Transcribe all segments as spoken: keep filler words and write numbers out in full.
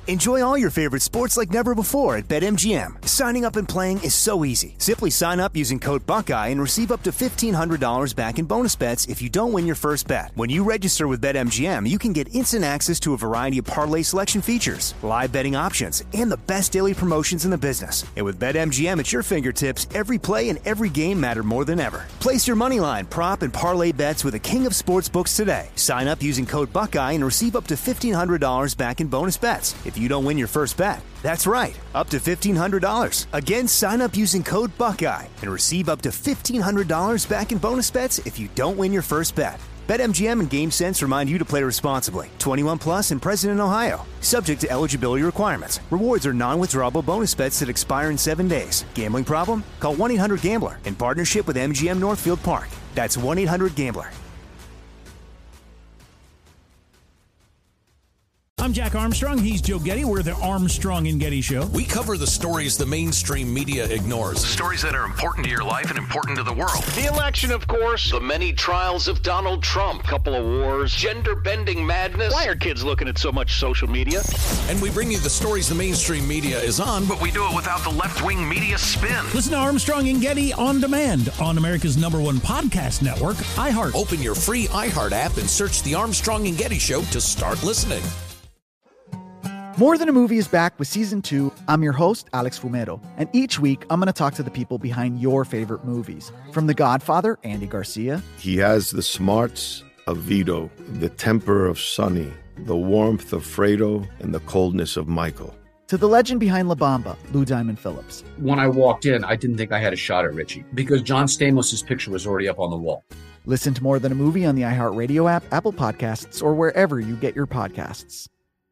Enjoy all your favorite sports like never before at BetMGM. Signing up and playing is so easy. Simply sign up using code Buckeye and receive up to fifteen hundred dollars back in bonus bets if you don't win your first bet. When you register with BetMGM, you can get instant access to a variety of parlay selection features, live betting options, and the best daily promotions in the business. And with BetMGM at your fingertips, every play and every game matter more than ever. Place your moneyline, prop, and parlay bets with the king of sportsbooks today. Sign up using code Buckeye and receive up to fifteen hundred dollars back in bonus bets if you don't win your first bet. That's right, up to fifteen hundred dollars. Again, sign up using code Buckeye and receive up to fifteen hundred dollars back in bonus bets if you don't win your first bet. BetMGM and GameSense remind you to play responsibly. twenty-one plus and present in Ohio. Subject to eligibility requirements. Rewards are non-withdrawable bonus bets that expire in seven days. Gambling problem? Call one eight hundred gambler in partnership with M G M Northfield Park. That's one eight hundred gambler. I'm Jack Armstrong. He's Joe Getty. We're the Armstrong and Getty Show. We cover the stories the mainstream media ignores. The stories that are important to your life and important to the world. The election, of course. The many trials of Donald Trump. Couple of wars. Gender-bending madness. Why are kids looking at so much social media? And we bring you the stories the mainstream media is on. But we do it without the left-wing media spin. Listen to Armstrong and Getty on demand on America's number one podcast network, iHeart. Open your free iHeart app and search the Armstrong and Getty Show to start listening. More Than a Movie is back with season two. I'm your host, Alex Fumero, and each week I'm going to talk to the people behind your favorite movies. From The Godfather, Andy Garcia. He has the smarts of Vito, the temper of Sonny, the warmth of Fredo, and the coldness of Michael. To the legend behind La Bamba, Lou Diamond Phillips. When I walked in, I didn't think I had a shot at Richie because John Stamos' picture was already up on the wall. Listen to More Than a Movie on the iHeartRadio app, Apple Podcasts, or wherever you get your podcasts.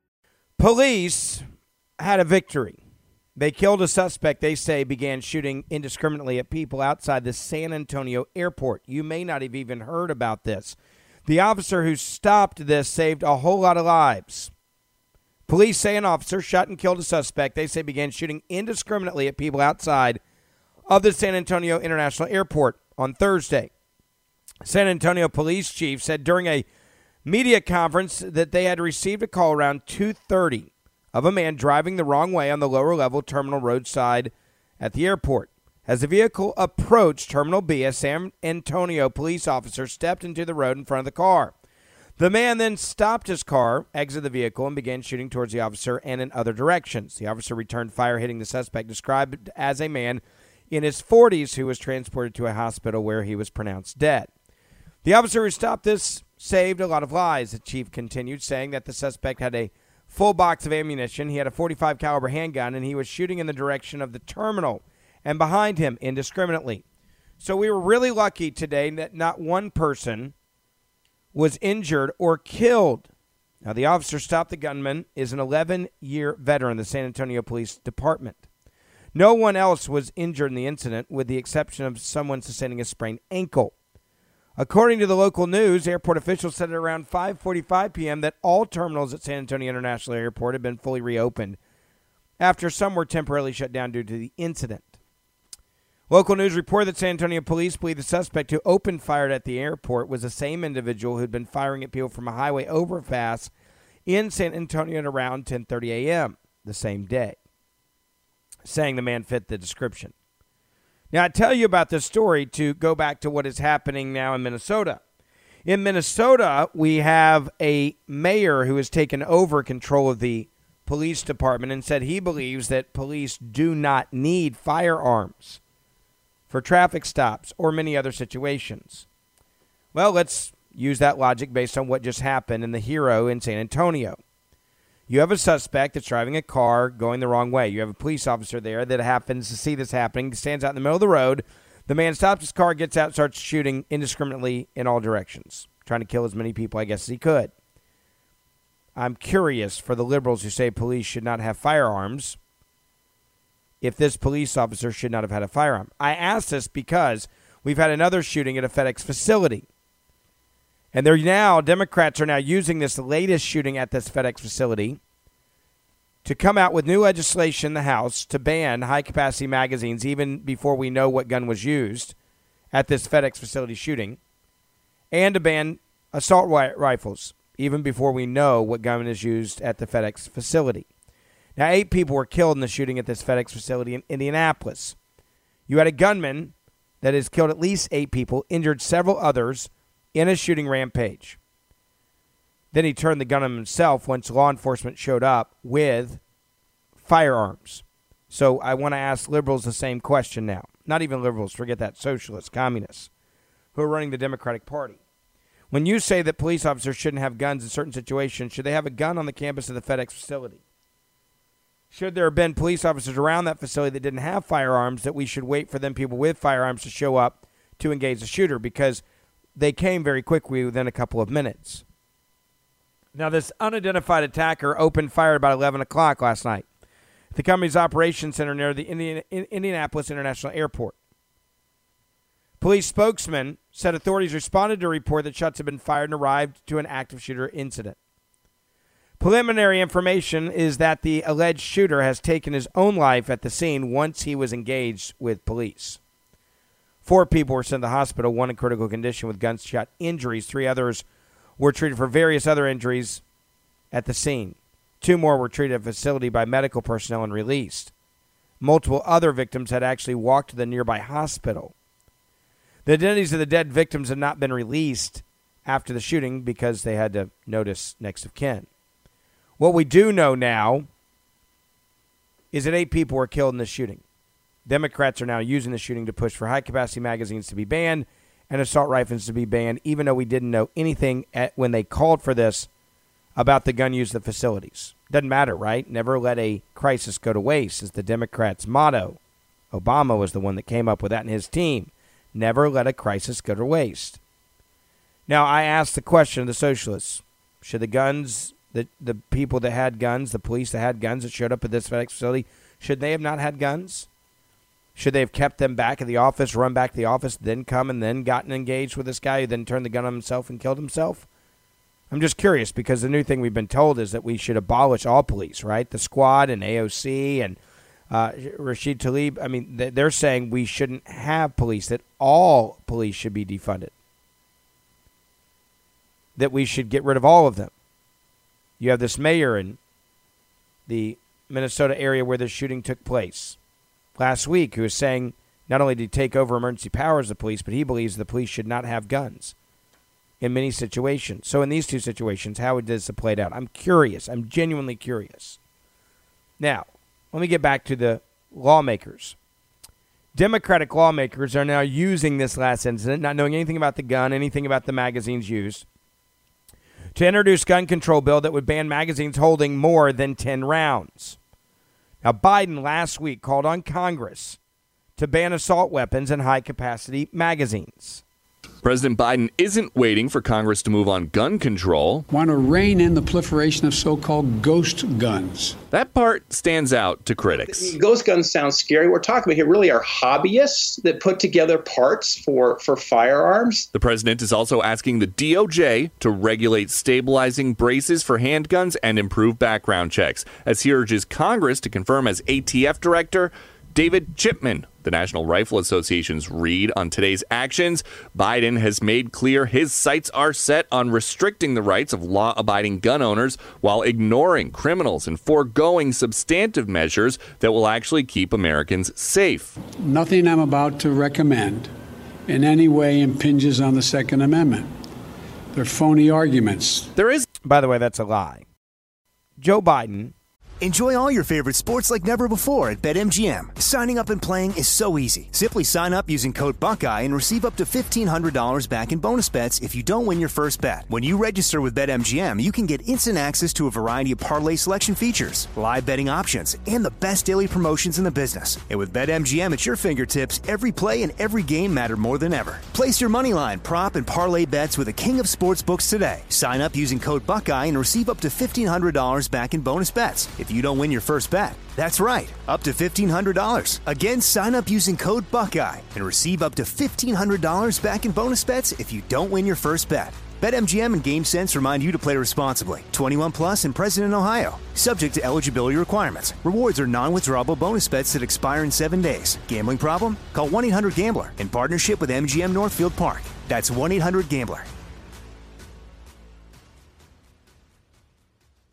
Police had a victory. They killed a suspect they say began shooting indiscriminately at people outside the San Antonio airport. You may not have even heard about this. The officer who stopped this saved a whole lot of lives. Police say an officer shot and killed a suspect they say began shooting indiscriminately at people outside of the San Antonio International Airport on Thursday. San Antonio police chief said during a media conference that they had received a call around two thirty of a man driving the wrong way on the lower level terminal roadside at the airport. As the vehicle approached Terminal B, a San Antonio police officer stepped into the road in front of the car. The man then stopped his car, exited the vehicle, and began shooting towards the officer and in other directions. The officer returned fire, hitting the suspect, described as a man in his forties who was transported to a hospital where he was pronounced dead. The officer who stopped this saved a lot of lives, the chief continued, saying that the suspect had a full box of ammunition. He had a forty-five caliber handgun, and he was shooting in the direction of the terminal and behind him indiscriminately. So we were really lucky today that not one person was injured or killed. Now, the officer stopped the gunman is an eleven-year veteran of the San Antonio Police Department. No one else was injured in the incident, with the exception of someone sustaining a sprained ankle. According to the local news, airport officials said at around five forty-five p.m. that all terminals at San Antonio International Airport had been fully reopened after some were temporarily shut down due to the incident. Local news reported that San Antonio police believe the suspect who opened fire at the airport was the same individual who had been firing at people from a highway overpass in San Antonio at around ten thirty a.m. the same day, saying the man fit the description. Now, I tell you about this story to go back to what is happening now in Minnesota. In Minnesota, we have a mayor who has taken over control of the police department and said he believes that police do not need firearms for traffic stops or many other situations. Well, let's use that logic based on what just happened in the Hero in San Antonio. You have a suspect that's driving a car going the wrong way. You have a police officer there that happens to see this happening, stands out in the middle of the road. The man stops his car, gets out, starts shooting indiscriminately in all directions, trying to kill as many people, I guess, as he could. I'm curious for the liberals who say police should not have firearms, if this police officer should not have had a firearm. I ask this because we've had another shooting at a FedEx facility. And they're now, Democrats are now using this latest shooting at this FedEx facility to come out with new legislation in the House to ban high-capacity magazines even before we know what gun was used at this FedEx facility shooting, and to ban assault rifles even before we know what gun is used at the FedEx facility. Now, eight people were killed in the shooting at this FedEx facility in Indianapolis. You had a gunman that has killed at least eight people, injured several others in a shooting rampage. Then he turned the gun on himself once law enforcement showed up with firearms. So I want to ask liberals the same question now. Not even liberals, forget that, socialists, communists, who are running the Democratic Party. When you say that police officers shouldn't have guns in certain situations, should they have a gun on the campus of the FedEx facility? Should there have been police officers around that facility that didn't have firearms, that we should wait for them people with firearms to show up to engage the shooter? Because they came very quickly within a couple of minutes. Now, this unidentified attacker opened fire about eleven o'clock last night at the company's operations center near the Indian, Indianapolis International Airport. Police spokesman said authorities responded to a report that shots had been fired and arrived to an active shooter incident. Preliminary information is that the alleged shooter has taken his own life at the scene once he was engaged with police. Four people were sent to the hospital, one in critical condition with gunshot injuries. Three others were treated for various other injuries at the scene. Two more were treated at a facility by medical personnel and released. Multiple other victims had actually walked to the nearby hospital. The identities of the dead victims have not been released after the shooting because they had to notice next of kin. What we do know now is that eight people were killed in the shooting. Democrats are now using the shooting to push for high-capacity magazines to be banned and assault rifles to be banned, even though we didn't know anything at, when they called for this about the gun use of the facilities. Doesn't matter, right? Never let a crisis go to waste is the Democrats' motto. Obama was the one that came up with that in his team. Never let a crisis go to waste. Now, I asked the question of the socialists. Should the guns... The the people that had guns, the police that had guns that showed up at this FedEx facility, should they have not had guns? Should they have kept them back at the office, run back to the office, then come and then gotten engaged with this guy who then turned the gun on himself and killed himself? I'm just curious because the new thing we've been told is that we should abolish all police, right? The Squad and A O C and uh, Rashid Tlaib. I mean, they're saying we shouldn't have police, that all police should be defunded, that we should get rid of all of them. You have this mayor in the Minnesota area where the shooting took place last week who is saying not only did he take over emergency powers of the police, but he believes the police should not have guns in many situations. So in these two situations, how does it play out? I'm curious. I'm genuinely curious. Now, let me get back to the lawmakers. Democratic lawmakers are now using this last incident, not knowing anything about the gun, anything about the magazines used, to introduce gun control bill that would ban magazines holding more than ten rounds. Now, Biden last week called on Congress to ban assault weapons and high-capacity magazines. President Biden isn't waiting for Congress to move on gun control. Want to rein in the proliferation of so-called ghost guns. That part stands out to critics. Ghost guns sound scary. We're talking about here really are hobbyists that put together parts for, for firearms. The president is also asking the D O J to regulate stabilizing braces for handguns and improve background checks, as he urges Congress to confirm as A T F director David Chipman. The National Rifle Association's read on today's actions. Biden has made clear his sights are set on restricting the rights of law-abiding gun owners while ignoring criminals and foregoing substantive measures that will actually keep Americans safe. Nothing I'm about to recommend in any way impinges on the Second Amendment. They're phony arguments. There is, by the way, that's a lie. Joe Biden. Enjoy all your favorite sports like never before at BetMGM. Signing up and playing is so easy. Simply sign up using code Buckeye and receive up to fifteen hundred dollars back in bonus bets if you don't win your first bet. When you register with BetMGM, you can get instant access to a variety of parlay selection features, live betting options, and the best daily promotions in the business. And with BetMGM at your fingertips, every play and every game matter more than ever. Place your moneyline, prop, and parlay bets with the king of sportsbooks today. Sign up using code Buckeye and receive up to fifteen hundred dollars back in bonus bets if you don't win your first bet. That's right, up to fifteen hundred dollars. Again, sign up using code Buckeye and receive up to fifteen hundred dollars back in bonus bets if you don't win your first bet. BetMGM and GameSense remind you to play responsibly. twenty-one plus and present in Ohio. Subject to eligibility requirements. Rewards are non-withdrawable bonus bets that expire in seven days. Gambling problem? Call one eight hundred gambler in partnership with M G M Northfield Park. That's one eight hundred gambler.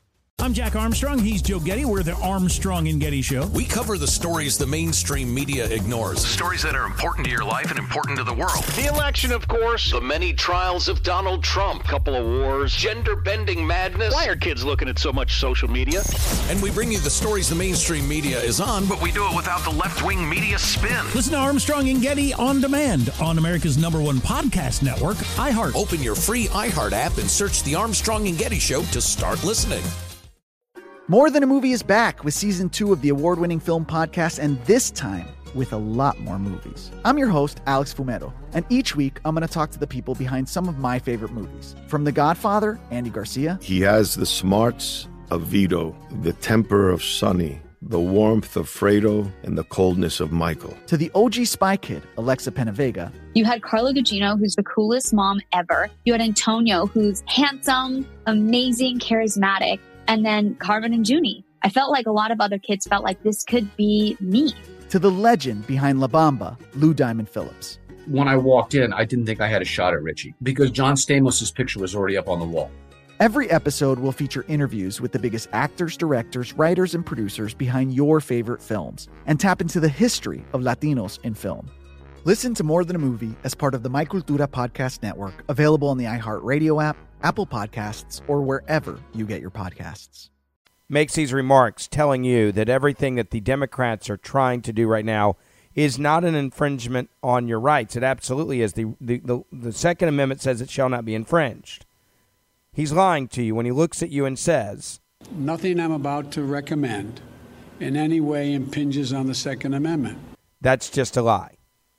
I'm Jack Armstrong. He's Joe Getty. We're the Armstrong and Getty Show. We cover the stories the mainstream media ignores. Stories that are important to your life and important to the world. The election, of course. The many trials of Donald Trump. Couple of wars. Gender-bending madness. Why are kids looking at so much social media? And we bring you the stories the mainstream media is on, But we do it without the left-wing media spin. Listen to Armstrong and Getty on demand on America's number one podcast network, iHeart. Open your free iHeart app and search The Armstrong and Getty Show to start listening. More Than a Movie is back with season two of the award-winning film podcast, and this time with a lot more movies. I'm your host, Alex Fumero, and each week I'm going to talk to the people behind some of my favorite movies. From The Godfather, Andy Garcia. He has the smarts of Vito, the temper of Sonny, the warmth of Fredo, and the coldness of Michael. To the O G Spy Kid, Alexa Penavega. You had Carla Gugino, who's the coolest mom ever. You had Antonio, who's handsome, amazing, charismatic. And then Carmen and Junie. I felt like a lot of other kids felt like this could be me. To the legend behind La Bamba, Lou Diamond Phillips. When I walked in, I didn't think I had a shot at Richie because John Stamos' picture was already up on the wall. Every episode will feature interviews with the biggest actors, directors, writers, and producers behind your favorite films and tap into the history of Latinos in film. Listen to More Than a Movie as part of the My Cultura Podcast Network, available on the iHeartRadio app, Apple Podcasts, or wherever you get your podcasts. Makes these remarks telling you that everything that the Democrats are trying to do right now is not an infringement on your rights. It absolutely is. The, the, the, the Second Amendment says it shall not be infringed. He's lying to you when he looks at you and says, Nothing I'm about to recommend in any way impinges on the Second Amendment. That's just a lie.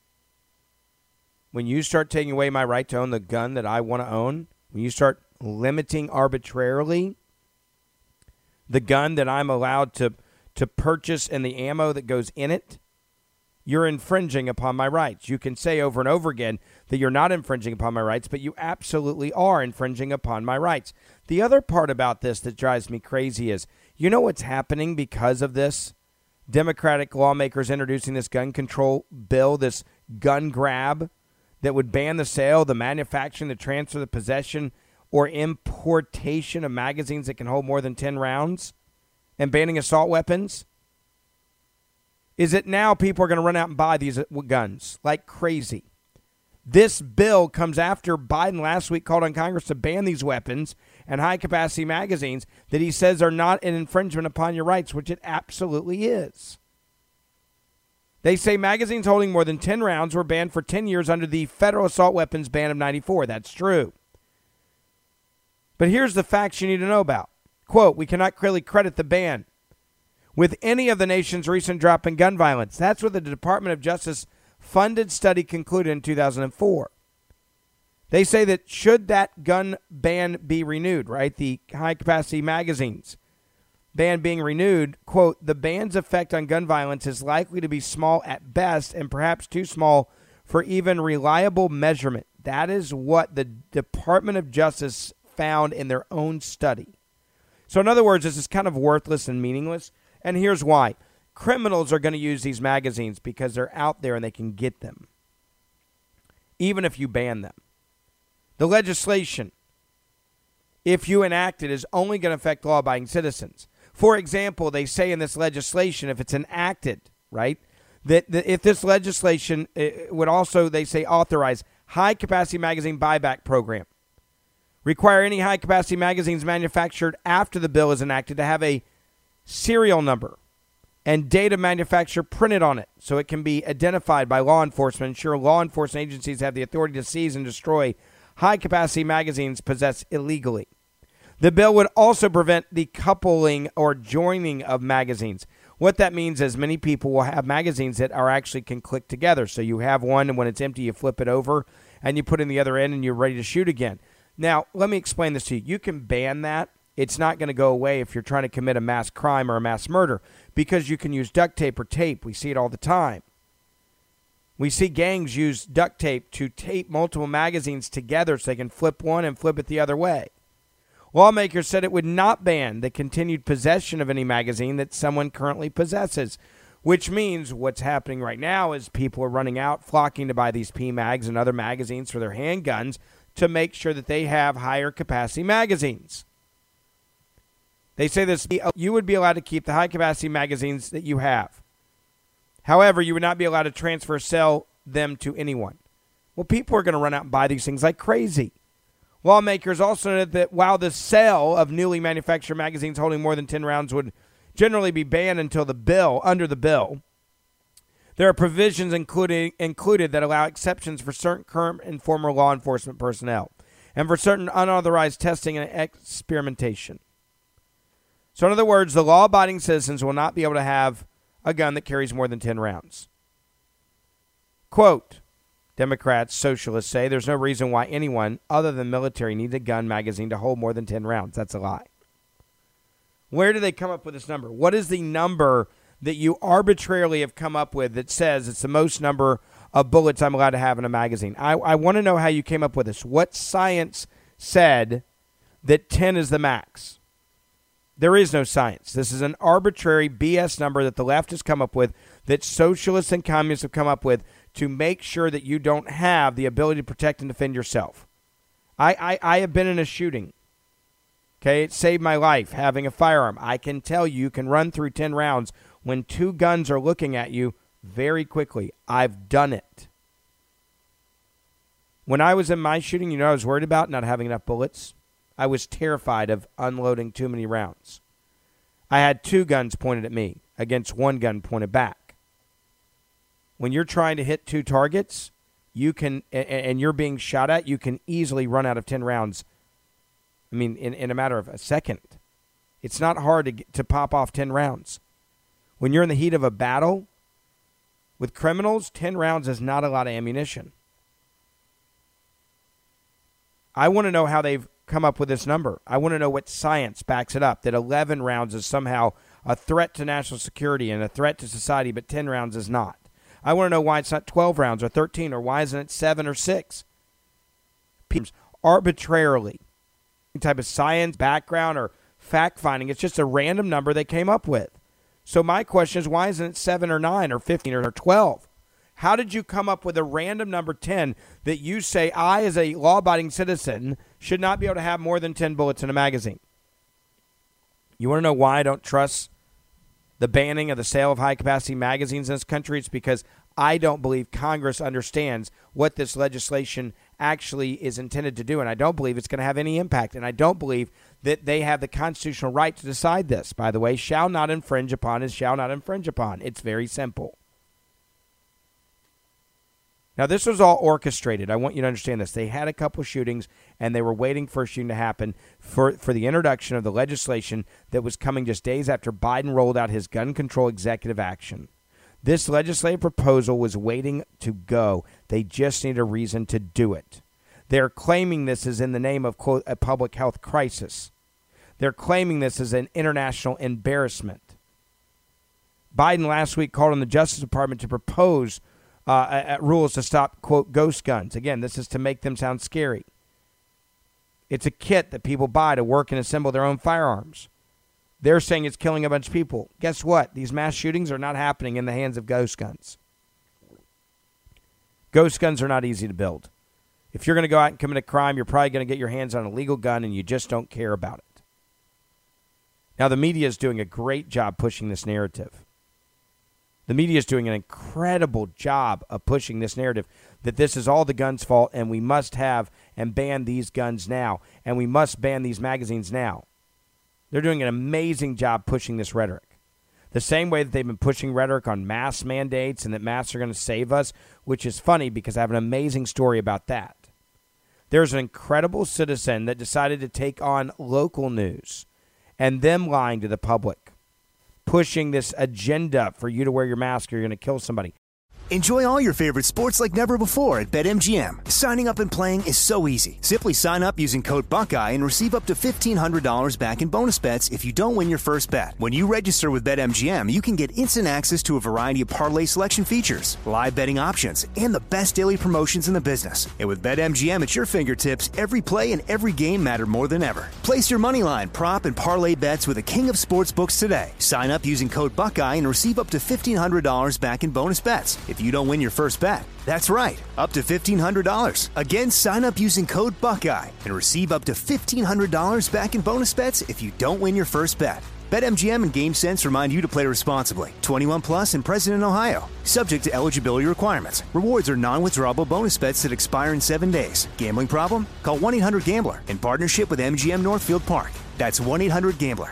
When you start taking away my right to own the gun that I want to own, when you start limiting arbitrarily the gun that I'm allowed to, to purchase and the ammo that goes in it, you're infringing upon my rights. You can say over and over again that you're not infringing upon my rights, but you absolutely are infringing upon my rights. The other part about this that drives me crazy is, you know what's happening because of this? Democratic lawmakers introducing this gun control bill, this gun grab that would ban the sale, the manufacturing, the transfer, the possession, or importation of magazines that can hold more than ten rounds, and banning assault weapons. Is it now people are going to run out and buy these guns like crazy? This bill comes after Biden last week called on Congress to ban these weapons and high-capacity magazines that he says are not an infringement upon your rights, which it absolutely is. They say magazines holding more than ten rounds were banned for ten years under the federal assault weapons ban of ninety-four. That's true. But here's the facts you need to know about. Quote, we cannot clearly credit the ban with any of the nation's recent drop in gun violence. That's what the Department of Justice funded study concluded in two thousand four. They say that should that gun ban be renewed, right, the high-capacity magazines ban being renewed, quote, the ban's effect on gun violence is likely to be small at best and perhaps too small for even reliable measurement. That is what the Department of Justice found in their own study. So in other words, this is kind of worthless and meaningless. And here's why. Criminals are going to use these magazines because they're out there and they can get them, even if you ban them. The legislation, if you enact it, is only going to affect law-abiding citizens. For example, they say in this legislation, if it's enacted, right, that, that if this legislation would also, they say, authorize high-capacity magazine buyback program, require any high-capacity magazines manufactured after the bill is enacted to have a serial number and date of manufacturer printed on it so it can be identified by law enforcement, ensure law enforcement agencies have the authority to seize and destroy high-capacity magazines possessed illegally. The bill would also prevent the coupling or joining of magazines. What that means is many people will have magazines that are actually can click together. So you have one, and when it's empty, you flip it over, and you put in the other end, and you're ready to shoot again. Now, let me explain this to you. You can ban that. It's not going to go away if you're trying to commit a mass crime or a mass murder because you can use duct tape or tape. We see it all the time. We see gangs use duct tape to tape multiple magazines together so they can flip one and flip it the other way. Lawmakers said it would not ban the continued possession of any magazine that someone currently possesses, which means what's happening right now is people are running out, flocking to buy these P MAGs and other magazines for their handguns to make sure that they have higher capacity magazines. They say this, you would be allowed to keep the high-capacity magazines that you have. However, you would not be allowed to transfer or sell them to anyone. Well, people are going to run out and buy these things like crazy. Lawmakers also noted that while the sale of newly manufactured magazines holding more than ten rounds would generally be banned until the bill, under the bill, there are provisions included, included that allow exceptions for certain current and former law enforcement personnel and for certain unauthorized testing and experimentation. So in other words, the law-abiding citizens will not be able to have a gun that carries more than ten rounds. Quote, Democrats, socialists say there's no reason why anyone other than military needs a gun magazine to hold more than ten rounds. That's a lie. Where do they come up with this number? What is the number that you arbitrarily have come up with that says it's the most number of bullets I'm allowed to have in a magazine? I, I want to know how you came up with this. What science said that ten is the max? There is no science. This is an arbitrary B S number that the left has come up with, that socialists and communists have come up with to make sure that you don't have the ability to protect and defend yourself. I, I, I have been in a shooting. Okay, it saved my life having a firearm. I can tell you, you can run through ten rounds when two guns are looking at you very quickly. I've done it. When I was in my shooting, you know, I was worried about not having enough bullets. I was terrified of unloading too many rounds. I had two guns pointed at me against one gun pointed back. When you're trying to hit two targets, you can, and you're being shot at, you can easily run out of ten rounds. I mean, in, in a matter of a second. It's not hard to get, to pop off ten rounds. When you're in the heat of a battle with criminals, ten rounds is not a lot of ammunition. I want to know how they've come up with this number. I want to know what science backs it up, that eleven rounds is somehow a threat to national security and a threat to society, but ten rounds is not. I want to know why it's not twelve rounds or thirteen, or why isn't it seven or six? Arbitrarily, any type of science, background, or fact-finding, it's just a random number they came up with. So my question is, why isn't it seven or nine or fifteen or twelve? How did you come up with a random number ten that you say I, as a law-abiding citizen, should not be able to have more than ten bullets in a magazine? You want to know why I don't trust the banning of the sale of high-capacity magazines in this country? It's because I don't believe Congress understands what this legislation actually is intended to do, and I don't believe it's going to have any impact, and I don't believe that they have the constitutional right to decide this. By the way, shall not infringe upon is shall not infringe upon. It's very simple. Now, this was all orchestrated. I want you to understand this. They had a couple shootings, and they were waiting for a shooting to happen for, for the introduction of the legislation that was coming just days after Biden rolled out his gun control executive action. This legislative proposal was waiting to go. They just need a reason to do it. They're claiming this is in the name of, quote, a public health crisis. They're claiming this as an international embarrassment. Biden last week called on the Justice Department to propose Uh, rules to stop, quote, ghost guns. Again, this is to make them sound scary. It's a kit that people buy to work and assemble their own firearms. They're saying it's killing a bunch of people. Guess what? These mass shootings are not happening in the hands of ghost guns. Ghost guns are not easy to build. If you're going to go out and commit a crime, you're probably going to get your hands on a legal gun, and you just don't care about it. Now, the media is doing a great job pushing this narrative. The media is doing an incredible job of pushing this narrative that this is all the guns' fault, and we must have and ban these guns now, and we must ban these magazines now. They're doing an amazing job pushing this rhetoric. The same way that they've been pushing rhetoric on mask mandates and that masks are going to save us, which is funny because I have an amazing story about that. There's an incredible citizen that decided to take on local news and them lying to the public, pushing this agenda for you to wear your mask or you're going to kill somebody. Enjoy all your favorite sports like never before at BetMGM. Signing up and playing is so easy. Simply sign up using code Buckeye and receive up to fifteen hundred dollars back in bonus bets if you don't win your first bet. When you register with BetMGM, you can get instant access to a variety of parlay selection features, live betting options, and the best daily promotions in the business. And with BetMGM at your fingertips, every play and every game matter more than ever. Place your moneyline, prop, and parlay bets with the king of sportsbooks today. Sign up using code Buckeye and receive up to fifteen hundred dollars back in bonus bets. If if you don't win your first bet. That's right, up to fifteen hundred dollars. Again, sign up using code Buckeye and receive up to fifteen hundred dollars back in bonus bets if you don't win your first bet. BetMGM and GameSense remind you to play responsibly. twenty-one plus and present in Ohio. Subject to eligibility requirements. Rewards are non-withdrawable bonus bets that expire in seven days. Gambling problem? Call one eight hundred gambler in partnership with M G M Northfield Park. That's one eight hundred gambler.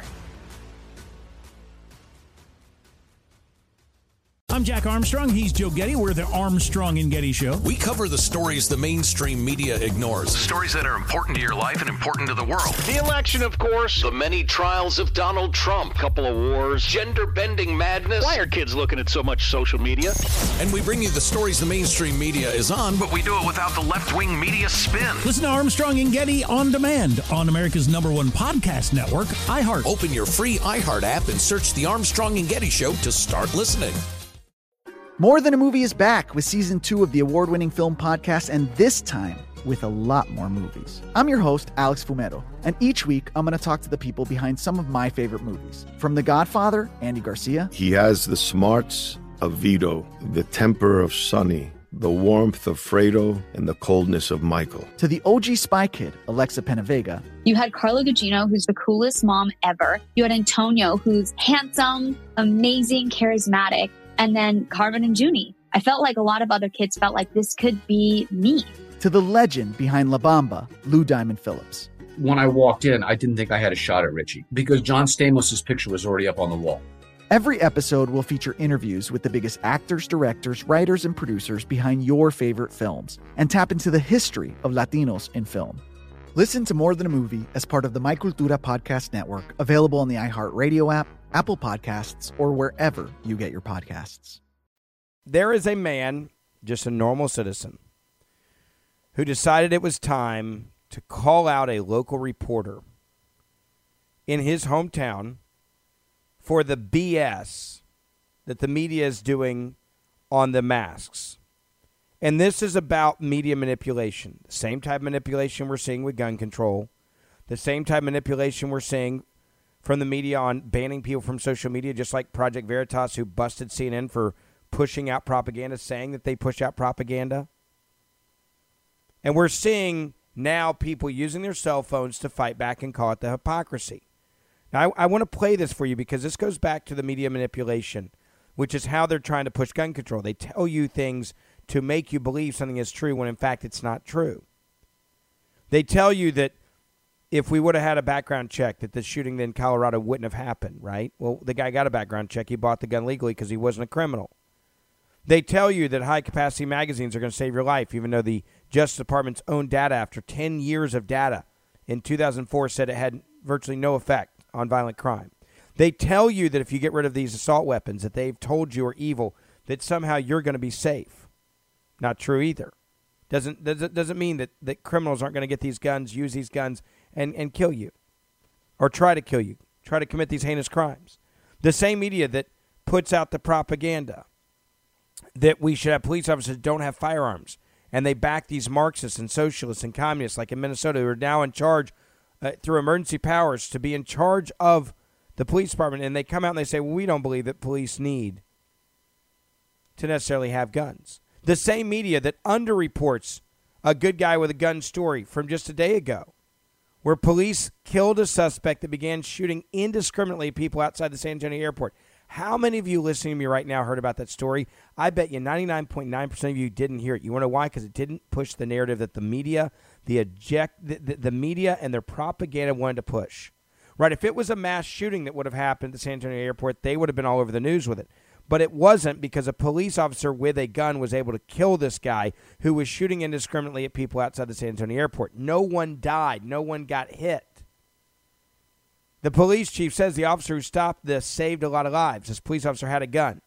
I'm Jack Armstrong. He's Joe Getty. We're the Armstrong and Getty Show. We cover the stories the mainstream media ignores. Stories that are important to your life and important to the world. The election, of course. The many trials of Donald Trump. Couple of wars. Gender-bending madness. Why are kids looking at so much social media? And we bring you the stories the mainstream media is on, But we do it without the left-wing media spin. Listen to Armstrong and Getty on demand on America's number one podcast network, iHeart. Open your free iHeart app and search the Armstrong and Getty Show to start listening. More Than a Movie is back with season two of the award-winning film podcast, and this time with a lot more movies. I'm your host, Alex Fumero, and each week I'm going to talk to the people behind some of my favorite movies. From The Godfather, Andy Garcia. He has the smarts of Vito, the temper of Sonny, the warmth of Fredo, and the coldness of Michael. To the O G Spy Kid, Alexa Penavega. You had Carla Gugino, who's the coolest mom ever. You had Antonio, who's handsome, amazing, charismatic. And then Carmen and Junie. I felt like a lot of other kids felt like this could be me. To the legend behind La Bamba, Lou Diamond Phillips. When I walked in, I didn't think I had a shot at Richie because John Stamos' picture was already up on the wall. Every episode will feature interviews with the biggest actors, directors, writers, and producers behind your favorite films and tap into the history of Latinos in film. Listen to More Than a Movie as part of the My Cultura podcast network, available on the iHeartRadio app, Apple Podcasts, or wherever you get your podcasts. There is a man, just a normal citizen, who decided it was time to call out a local reporter in his hometown for the B S that the media is doing on the masks. And this is about media manipulation. The same type of manipulation we're seeing with gun control. The same type of manipulation we're seeing from the media on banning people from social media, just like Project Veritas, who busted C N N for pushing out propaganda, saying that they push out propaganda. And we're seeing now people using their cell phones to fight back and call it the hypocrisy. Now, I, I want to play this for you because this goes back to the media manipulation, which is how they're trying to push gun control. They tell you things to make you believe something is true when, in fact, it's not true. They tell you that if we would have had a background check, that the shooting in Colorado wouldn't have happened, right? Well, the guy got a background check. He bought the gun legally because he wasn't a criminal. They tell you that high-capacity magazines are going to save your life, even though the Justice Department's own data after ten years of data in two thousand four said it had virtually no effect on violent crime. They tell you that if you get rid of these assault weapons that they've told you are evil, that somehow you're going to be safe. Not true either. Doesn't doesn't doesn't mean that, that criminals aren't going to get these guns, use these guns, and, and kill you. Or try to kill you. Try to commit these heinous crimes. The same media that puts out the propaganda that we should have police officers that don't have firearms, and they back these Marxists and socialists and communists like in Minnesota who are now in charge uh, through emergency powers to be in charge of the police department, and they come out and they say, well, we don't believe that police need to necessarily have guns. The same media that underreports a good guy with a gun story from just a day ago, where police killed a suspect that began shooting indiscriminately at people outside the San Antonio airport. How many of you listening to me right now heard about that story? I bet you ninety-nine point nine percent of you didn't hear it. You want to know why? Because it didn't push the narrative that the media, the, eject, the, the, the media and their propaganda wanted to push. Right? If it was a mass shooting that would have happened at the San Antonio airport, they would have been all over the news with it. But it wasn't, because a police officer with a gun was able to kill this guy who was shooting indiscriminately at people outside the San Antonio airport. No one died. No one got hit. The police chief says the officer who stopped this saved a lot of lives. This police officer had a gun.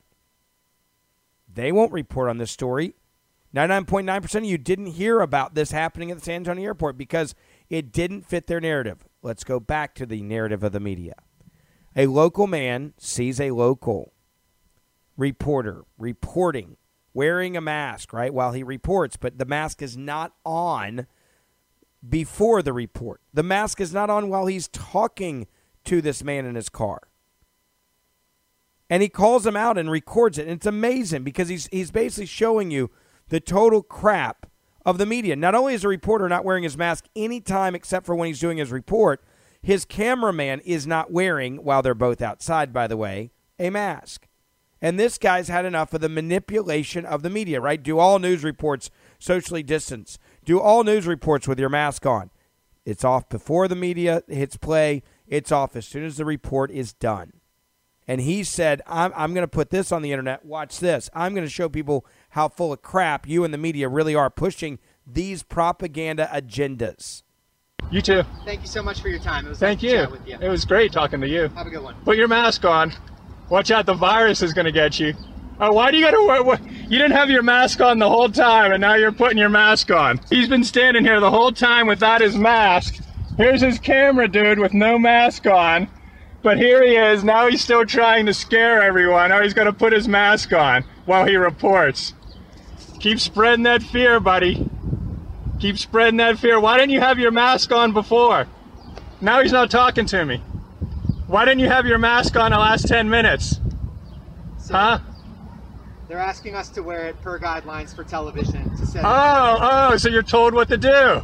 They won't report on this story. ninety-nine point nine percent of you didn't hear about this happening at the San Antonio airport because it didn't fit their narrative. Let's go back to the narrative of the media. A local man sees a local reporter reporting, wearing a mask, right, while he reports, but the mask is not on before the report. The mask is not on while he's talking to this man in his car. And he calls him out and records it. And it's amazing because he's he's basically showing you the total crap of the media. Not only is a reporter not wearing his mask anytime except for when he's doing his report, his cameraman is not wearing, while they're both outside, by the way, a mask. And this guy's had enough of the manipulation of the media, right? Do all news reports socially distanced. Do all news reports with your mask on. It's off before the media hits play. It's off as soon as the report is done. And he said, I'm, I'm going to put this on the internet. Watch this. I'm going to show people how full of crap you and the media really are pushing these propaganda agendas. You too. Thank you so much for your time. It was Thank nice you. to chat with you. It was great talking to you. Have a good one. Put your mask on. Watch out, the virus is going to get you. Oh, why do you got to wear? What, you didn't have your mask on the whole time, and now you're putting your mask on. He's been standing here the whole time without his mask. Here's his camera dude with no mask on. But here he is. Now he's still trying to scare everyone. Now he's going to put his mask on while he reports. Keep spreading that fear, buddy. Keep spreading that fear. Why didn't you have your mask on before? Now he's not talking to me. Why didn't you have your mask on the last ten minutes? So, huh? They're asking us to wear it per guidelines for television. To set oh, oh, so you're told what to do.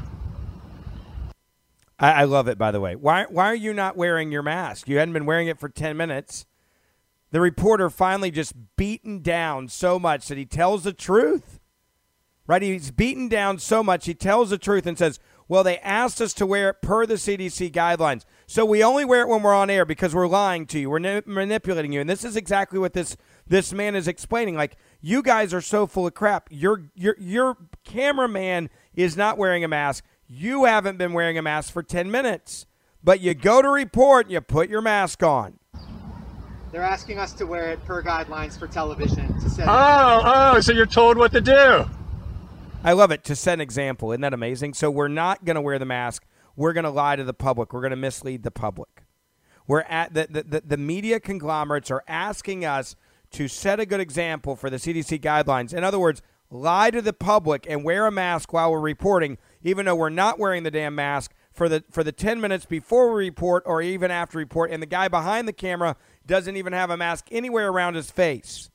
I, I love it, by the way. Why why are you not wearing your mask? You hadn't been wearing it for ten minutes. The reporter finally just beaten down so much that he tells the truth. Right? He's beaten down so much, he tells the truth and says, well, they asked us to wear it per the C D C guidelines. So we only wear it when we're on air because we're lying to you. We're na- manipulating you. And this is exactly what this this man is explaining. Like, you guys are so full of crap. Your your your cameraman is not wearing a mask. You haven't been wearing a mask for ten minutes. But you go to report and you put your mask on. They're asking us to wear it per guidelines for television. To set oh, oh, so you're told what to do. I love it. To set an example. Isn't that amazing? So we're not going to wear the mask. We're going to lie to the public. We're going to mislead the public. We're at the, the, the, the media conglomerates are asking us to set a good example for the C D C guidelines. In other words, lie to the public and wear a mask while we're reporting, even though we're not wearing the damn mask for the for the ten minutes before we report or even after report. And the guy behind the camera doesn't even have a mask anywhere around his face.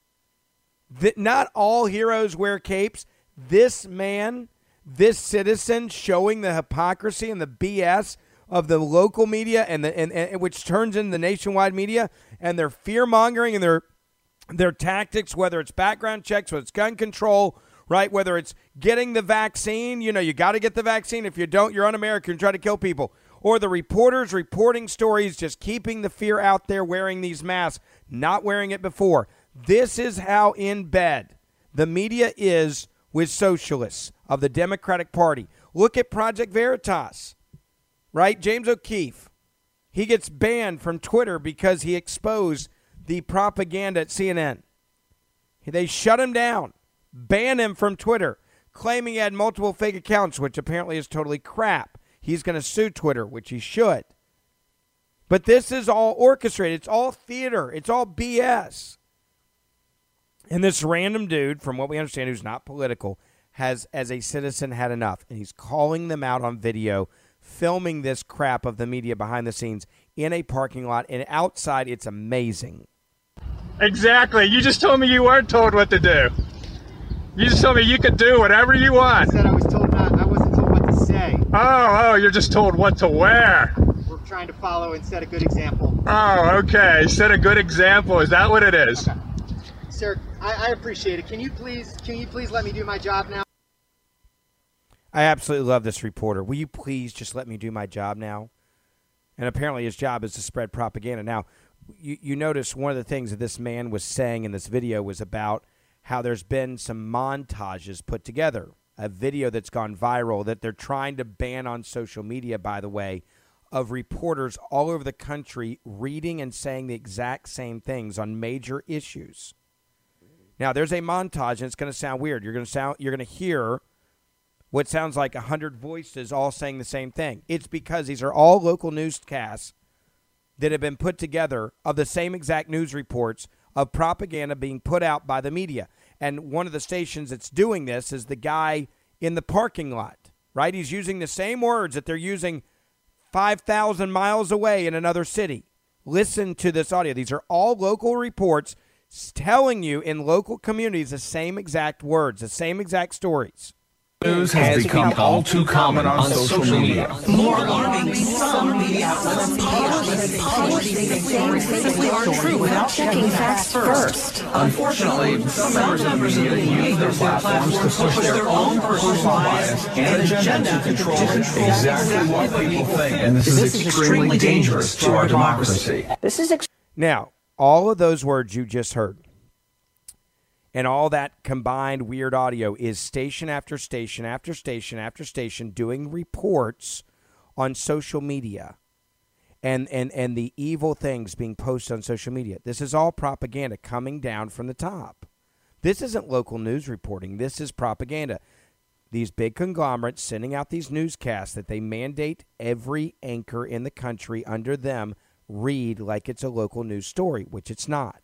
The, not all heroes wear capes. This man, this citizen showing the hypocrisy and the B S of the local media and the and, and which turns into the nationwide media and their fear-mongering and their their tactics, whether it's background checks, whether it's gun control, right? Whether it's getting the vaccine, you know, you got to get the vaccine. If you don't, you're un-American and try to kill people. Or the reporters reporting stories, just keeping the fear out there, wearing these masks, not wearing it before. This is how in bed the media is with socialists of the Democratic Party. Look at Project Veritas, right? James O'Keefe, he gets banned from Twitter because he exposed the propaganda at C N N. They shut him down, ban him from Twitter, claiming he had multiple fake accounts, which apparently is totally crap. He's going to sue Twitter, which he should. But this is all orchestrated. It's all theater. It's all B S. And this random dude, from what we understand, who's not political, has, as a citizen, had enough. And he's calling them out on video, filming this crap of the media behind the scenes in a parking lot. And outside, it's amazing. Exactly. You just told me you weren't told what to do. You just told me you could do whatever you want. I said I was told not. I wasn't told what to say. Oh, oh, you're just told what to wear. We're trying to follow and set a good example. Oh, okay. Set a good example. Is that what it is? Okay. Sir, I, I appreciate it. Can you please, can you please let me do my job now? I absolutely love this reporter. Will you please just let me do my job now? And apparently his job is to spread propaganda. Now, you, you notice one of the things that this man was saying in this video was about how there's been some montages put together, a video that's gone viral that they're trying to ban on social media, by the way, of reporters all over the country reading and saying the exact same things on major issues. Now, there's a montage, and it's going to sound weird. You're going to sound, you're going to hear what sounds like a hundred voices all saying the same thing. It's because these are all local newscasts that have been put together of the same exact news reports of propaganda being put out by the media. And one of the stations that's doing this is the guy in the parking lot, right? He's using the same words that they're using five thousand miles away in another city. Listen to this audio. These are all local reports telling you in local communities the same exact words, the same exact stories. News has become all too common on social media. More alarming, some media outlets publish things that simply aren't true without checking facts first. Unfortunately, some members of the media use their platforms to push their own personal bias and agenda to control exactly what people think. And this is extremely dangerous to our democracy. This is ex- Now, all of those words you just heard, and all that combined weird audio is station after station after station after station doing reports on social media and, and, and the evil things being posted on social media. This is all propaganda coming down from the top. This isn't local news reporting. This is propaganda. These big conglomerates sending out these newscasts that they mandate every anchor in the country under them read like it's a local news story, which it's not.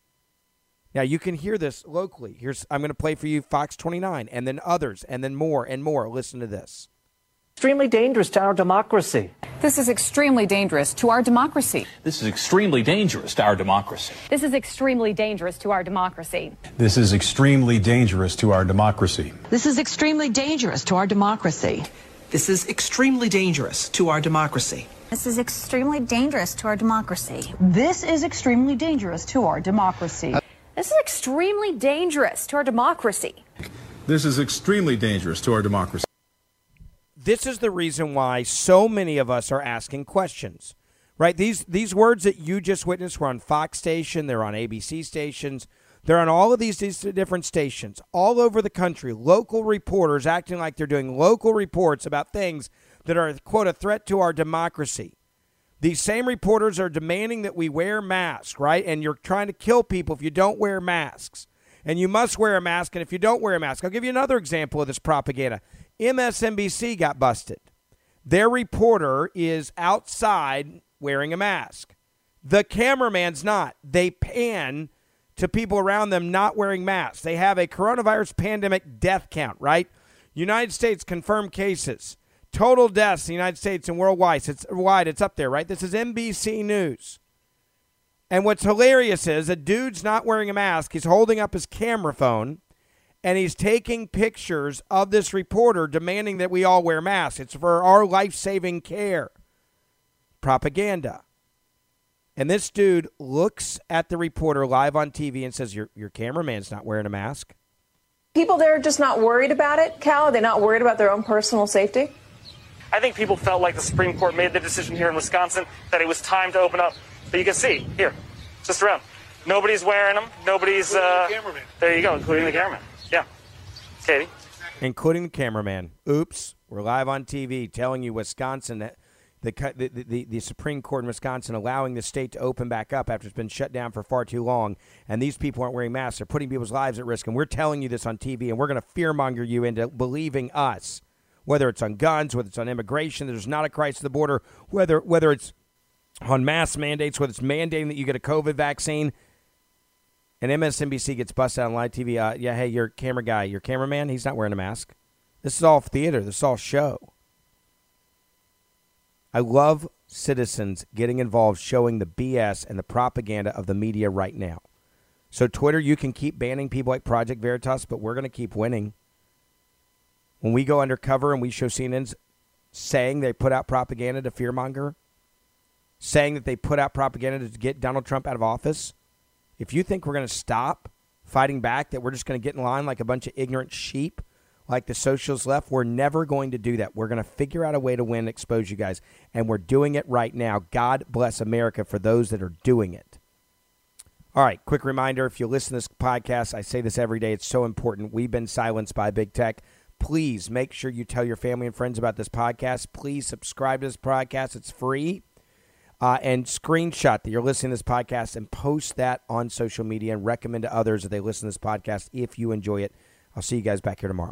Now, you can hear this locally. Here's I'm going to play for you Fox twenty-nine, and then others, and then more and more. Listen to this. Extremely dangerous to our democracy. This is extremely dangerous to our democracy. This is extremely dangerous to our democracy. This is extremely dangerous to our democracy. This is extremely dangerous to our democracy. This is extremely dangerous to our democracy. This is extremely dangerous to our democracy. This is extremely dangerous to our democracy. This is extremely dangerous to our democracy. This is extremely dangerous to our democracy. This is extremely dangerous to our democracy. This is the reason why so many of us are asking questions, right? These these words that you just witnessed were on Fox station, they're on A B C stations, they're on all of these, these different stations all over the country. Local reporters acting like they're doing local reports about things that are, quote, a threat to our democracy. These same reporters are demanding that we wear masks, right? And you're trying to kill people if you don't wear masks. And you must wear a mask, and if you don't wear a mask. I'll give you another example of this propaganda. M S N B C got busted. Their reporter is outside wearing a mask. The cameraman's not. They pan to people around them not wearing masks. They have a coronavirus pandemic death count, right? United States confirmed cases. Total deaths in the United States and worldwide, it's wide, it's up there, right? This is N B C News. And what's hilarious is a dude's not wearing a mask. He's holding up his camera phone, and he's taking pictures of this reporter demanding that we all wear masks. It's for our life-saving care. Propaganda. And this dude looks at the reporter live on T V and says, your, your cameraman's not wearing a mask. People there are just not worried about it, Cal? Are they not worried about their own personal safety? I think people felt like the Supreme Court made the decision here in Wisconsin that it was time to open up. But you can see, here, just around. Nobody's wearing them. Nobody's, uh, the there you go, including the cameraman. Yeah. Katie? Including the cameraman. Oops, we're live on T V telling you Wisconsin, that the, the, the, the Supreme Court in Wisconsin allowing the state to open back up after it's been shut down for far too long, and these people aren't wearing masks. They're putting people's lives at risk, and we're telling you this on T V, and we're going to fearmonger you into believing us. Whether it's on guns, whether it's on immigration, there's not a crisis at the border, whether whether it's on mask mandates, whether it's mandating that you get a COVID vaccine, and M S N B C gets busted on live T V. Uh, yeah, hey, your camera guy, your cameraman, he's not wearing a mask. This is all theater. This is all show. I love citizens getting involved, showing the B S and the propaganda of the media right now. So Twitter, you can keep banning people like Project Veritas, but we're going to keep winning. When we go undercover and we show C N N's saying they put out propaganda to fearmonger, saying that they put out propaganda to get Donald Trump out of office, if you think we're going to stop fighting back, that we're just going to get in line like a bunch of ignorant sheep, like the socials left, we're never going to do that. We're going to figure out a way to win, expose you guys, and we're doing it right now. God bless America for those that are doing it. All right, quick reminder, if you listen to this podcast, I say this every day, it's so important. We've been silenced by big tech. Please make sure you tell your family and friends about this podcast. Please subscribe to this podcast. It's free. Uh, and screenshot that you're listening to this podcast and post that on social media and recommend to others that they listen to this podcast if you enjoy it. I'll see you guys back here tomorrow.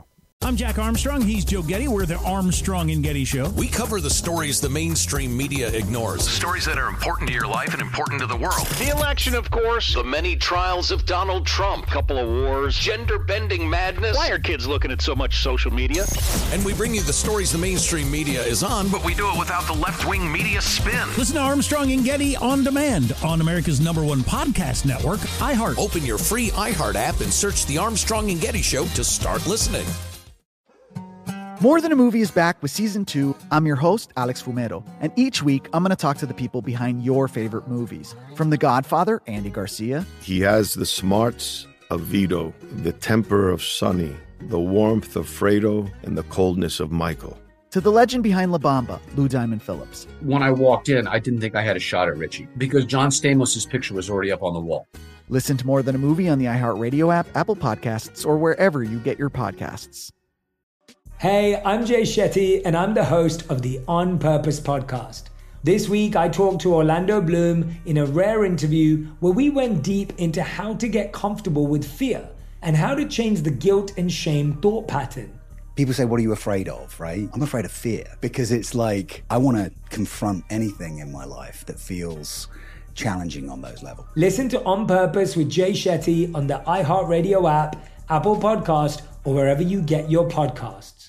I'm Jack Armstrong. He's Joe Getty. We're the Armstrong and Getty Show. We cover the stories the mainstream media ignores. Stories that are important to your life and important to the world. The election, of course. The many trials of Donald Trump. Couple of wars. Gender-bending madness. Why are kids looking at so much social media? And we bring you the stories the mainstream media is on, but we do it without the left-wing media spin. Listen to Armstrong and Getty on demand on America's number one podcast network, iHeart. Open your free iHeart app and search The Armstrong and Getty Show to start listening. More Than a Movie is back with season two. I'm your host, Alex Fumero, and each week I'm going to talk to the people behind your favorite movies. From The Godfather, Andy Garcia. He has the smarts of Vito, the temper of Sonny, the warmth of Fredo, and the coldness of Michael. To the legend behind La Bamba, Lou Diamond Phillips. When I walked in, I didn't think I had a shot at Richie because John Stamos' picture was already up on the wall. Listen to More Than a Movie on the iHeartRadio app, Apple Podcasts, or wherever you get your podcasts. Hey, I'm Jay Shetty, and I'm the host of the On Purpose podcast. This week, I talked to Orlando Bloom in a rare interview where we went deep into how to get comfortable with fear and how to change the guilt and shame thought pattern. People say, what are you afraid of, right? I'm afraid of fear because it's like I want to confront anything in my life that feels challenging on those levels. Listen to On Purpose with Jay Shetty on the iHeartRadio app, Apple Podcast, or wherever you get your podcasts.